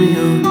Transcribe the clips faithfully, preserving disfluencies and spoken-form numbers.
نمیاد،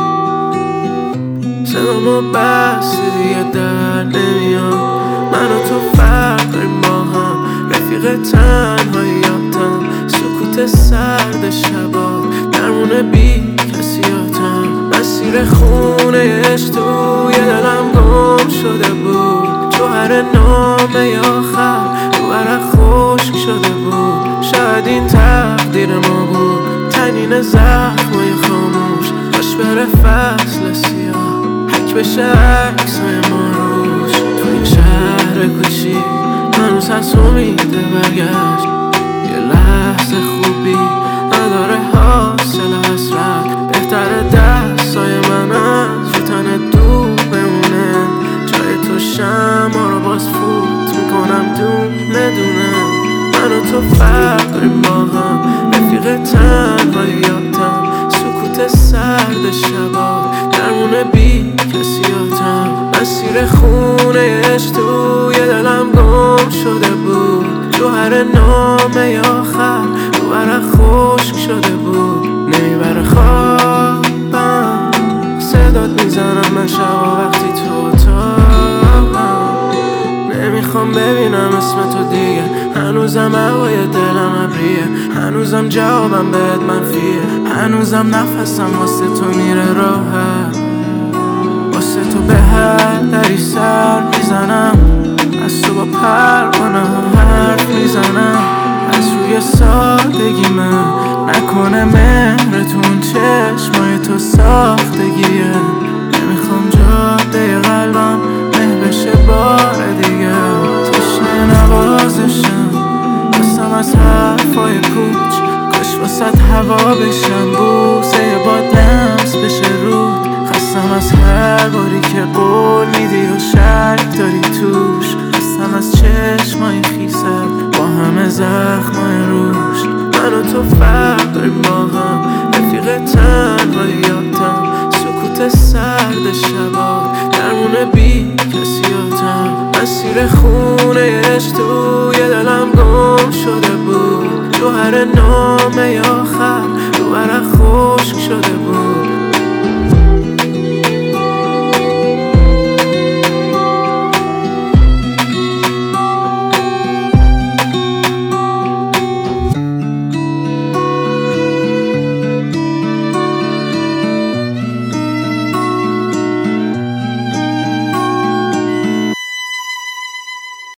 صدامو بسته دیگه در نمیاد. من و تو فرق داریم با هم، رفیق تنهاییاتم، سکوت سرد شبا درمونه بی کسیاتم. مسیر خونه عشق توی دلم گم شده بود، جوهر نامه آخر رو ورق خشک شده بود. شاید این تقدیر ما بود، تنین زخمای خاموش، باش بره فصل سیاه، حک بشه عکسای ما روش. تو این شهر کوچیک هنوز هست امیده برگشت، یه لحظه خوبی نداره حاصل حسرت. بهتره دستای من از رو تن دور بمونه، جای تو شمع رو باز فوت میکنم دونه دونه. من و تو فرق داریم با هم، رفیق تنهاییاتم، سکوت سرد شبا درمونه بی کسیاتم. مسیر خونه عشق توی دلم گم شده بود، جوهر نامه آخر رو ورق خشک شده بود. نمیبره خوابم، صدات میزنم من شبا وقتی تو اتاقم. نمیخوام ببینم اسم تو دیگه، هنوزم هوای دلم ابریه، هنوزم جوابم بهت منفیه، هنوزم نفسم واسه تو میره راحت. واسه تو به هر دری سر میزنم، از تو با پروانه ها حرف میزنم. از روی سادگی من نکنه مهرتون چشمای تو ساختگیه. نمیخوام جاده قلبم مه بشه بار دیگه، تشنه نوازشم قسم از حرفای کوچ، کاش واسد هوا بشم بوسه باد لمس بشه رود. خستم از هر باری که قول میدی و شک داری توش، خستم از چشمای خیست با همه زخمای روش. من و تو فرق داریم با هم، رفیق تنهاییاتم، سکوت سرد شبا درمونه بی کسیاتم. مسیر خونه عشق توی دلم گم شده بود، جوهر نامه آخر رو ورق خشک شده بود.